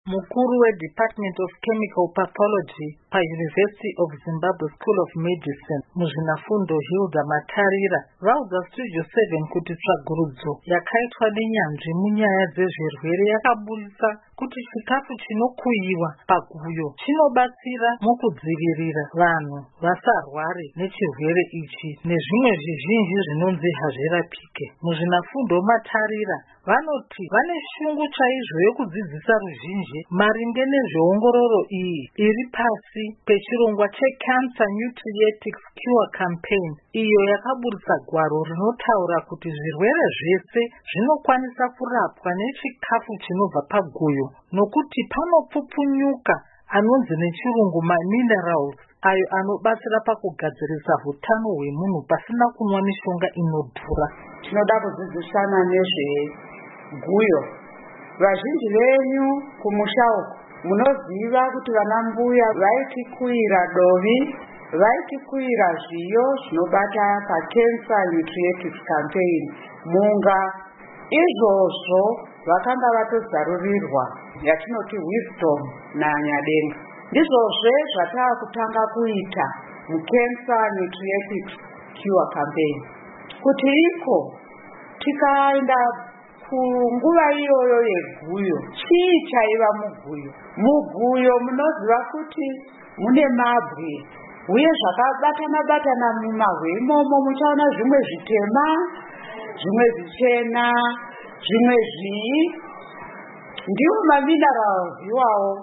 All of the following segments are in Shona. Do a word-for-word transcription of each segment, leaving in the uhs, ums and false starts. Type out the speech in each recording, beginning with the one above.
Mukuru weDepartment of Chemical Pathology paUniversity of Zimbabwe School of Medicine muzvinafundo Hilda Matarira vaudza Studio seven kuti tsvagurudzo yakaitwa nenyanzvi munyaya dzezvirwere yakaburitsa kuti chikafu chinokuyiwa paguyo chinobatsira mukudzivirira vanhu vasarware nechirwere ichi nezvimwe zvizhinji zvinonzi hazvirapike. Muzvinafundo Matarira vanoti vane shungu chaizvo yekudzidzisa ruzhinji maringe nezveongororo iyi iri pasi pechirongwa cheCancer Nutrietics Cure Campaign, iyo yakaburitsa gwaro rinotaura kuti zvirwere zvese zvinokwanisa kurapwa nechikafu chinobva paguyo, nokuti panopfupfunyuka anonzi nechirungu maminerals ayo anobatsira pakugadzirisa hutano hwemunhu pasina kunwa mishonga inodhura. Tinoda kudzidzisana nezveguyo. Vazhinji venyu kumusha uku munoziva kuti vana mbuya vaitikuira dovi, vaitikuira zviyo zvinobata paCancer Nutrietics Campaign munga. Izvozvo vakanga vatozarurirwa yatinoti wisdom naanyadenga. Ndizvozve zvatava kutanga kuita muCancer Nutrietics Cure Campaign. Kuti iko tikaenda kunguva iyoyo yeguyo, chii chaiva muguyo? Muguyo munoziva kuti mune mabwe uye zvakabatana batana mumabwe imomo muchaona zvimwe zvitema, zvimwe zvichena, zvimwe zvii, ndiwo maminerals iwawo.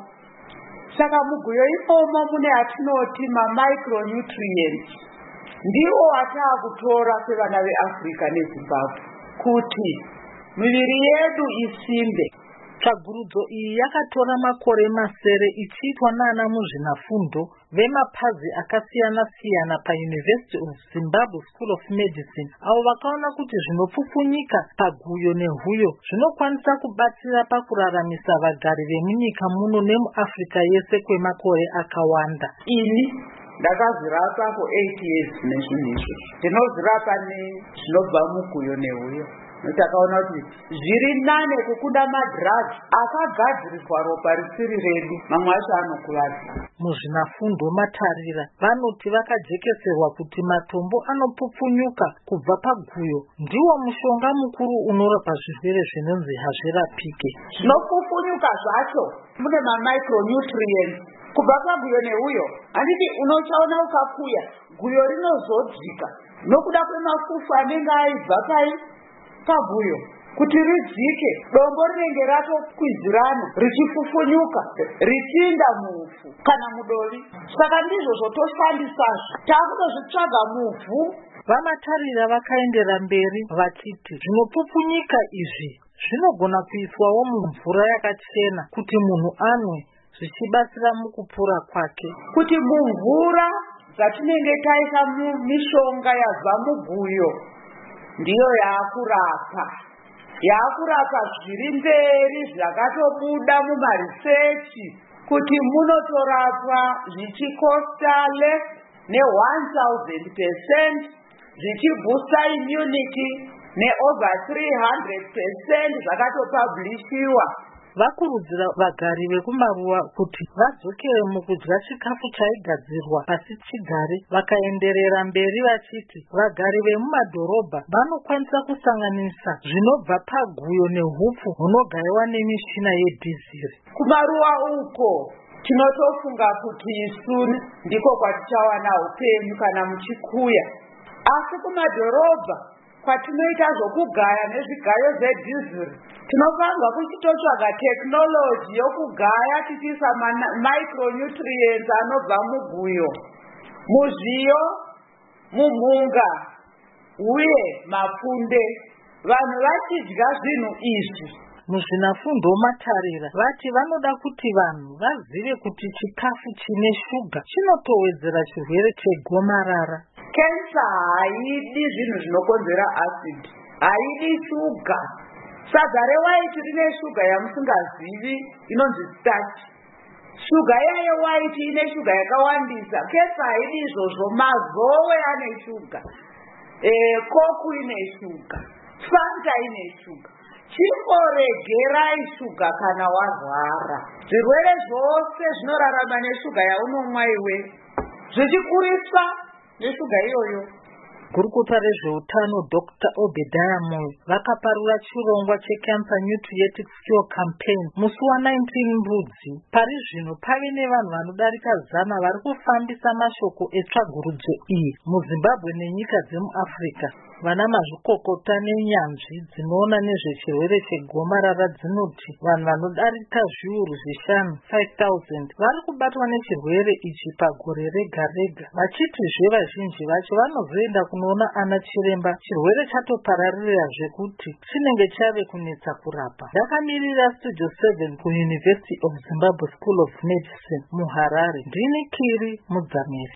Saka muguyo imomo mune atinoti mamicronutrients, ndiwo atava kutora sevana veAfrica neZimbabwe kuti miviri yedu isimbe. Tsvagurudzo iyi yakatora makore masere ichiitwa nana muzvinafundo vemapazi akasiyana-siyana paUniversity of Zimbabwe School of Medicine, avo vakaona kuti zvinopfupfunyika paguyo nehuyo zvinokwanisa kubatsira pakuraramisa vagari vemunyika muno nemuAfrica yese kwemakore akawanda. Ini ndakazvirapa for eight years nezvinhu izvi. Ndinozvirapa nezvinobva muguyo nehuyo. Notakaona kuti zviri nane kukunda madrugs akagadziriswa ropa risiri redu, mamwe acho anokuvadza. Muzvinafundo Matarira vanoti vakajekeserwa kuti matombo anopfupfunyuka kubva paguyo ndiwo mushonga mukuru unorapa zvirwere zvinonzi hazvirapike. Zvinopfupfunyuka zvacho mune mamicronutrients kubva paguyo nehuyo. Handiti unochaona ukakuya guyo rinozodzika nokuda kwemafufu anenge aibva pai paguyo. Kuti ridzike, dombo rinenge ratokwizirana richifufunyuka richinda mufu kana mudovi. Saka ndizvo zvotoshandisazvo takutozvitsvaga muvhu. Vamatarira vakaendera mberi vachiti zvinopfupfunyika izvi zvinogona kuiswawo mumvura yakachena kuti munhu anwe, zvichibatsira mukupora kwake. Kuti mumvura dzatinenge taisa mishonga yabva muguyo ndiyo yaakurapa. Yaakurapa zviri mberi zvakatobuda mumarisechi kuti munotorapwa zvichikosta less ne-one thousand percent, zvichiboosta immunity ne-over three hundred percent zvakatopablishiwa. Vakurudzira vagari vekumaruwa kuti vadzokere mukudya chikafu chaigadzirwa pasi chigare, vakaenderera mberi vachiti vagari vemumadhorobha vanokwanisa kusanganisa zvinobva paguyo nehupfu hunogaiwa nemishina yedhiziri. Kumaruwa uko tinotofunga kuti isu ndiko kwatichawana upenyu kana muchikuya, asi kumadhorobha kwatinoita zvokugaya nezvigayo zvedhiziri tinofanirwa kuchitotsvaga tekinoloji yokugaya tichiisa micronutrients anobva muguyo, muzviyo, mumhunga uye mapfunde. Vanhu vachidya zvinhu izvi. Muzvinafundo Matarira vati vanoda kuti vanhu vazive kuti chikafu chine shuga chinotowedzera chirwere chegomarara. Cancer haidi zvinhu zvinokonzera acid, haidi shuga. Sadza rewaiti rine shuga yamusingazivi inonzi starch. Shuga yayo waiti ine shuga yakawandisa. Cancer haidi izvozvo. Mazowe ane shuga, e, koku ine shuga, Fanta ine shuga. chimboregerai shuga kana warwara. Zvirwere zvose zvinorarama neshuga yaunomwa iwe zvichikuriswa neshuga iyoyo. Gurukuta rezveutano Doctor Obadiah Moyo vakaparura chirongwa cheCancer Nutrient Cure Campaign musi wa nineteen Mbudzi. Pari zvino pave nevanhu vanodarika zana vari kufambisa mashoko etsvagurudzo iyi muZimbabwe nenyika dzemuAfrica. Vana mazvikokota nenyanzvi dzinoona nezvechirwere chegomarara dzinoti vanhu vanodarika zviuru zvishanu five thousand vari kubatwa nechirwere ichi pagore rega rega, vachitizve vazhinji vacho vanozoenda kunoona ana chiremba chirwere chatopararira zvekuti chinenge chave kunetsa kurapa. Ndakamirira Studio seven kuUniversity of Zimbabwe School of Medicine muHarare. Ndini Kiri Mudzamiri.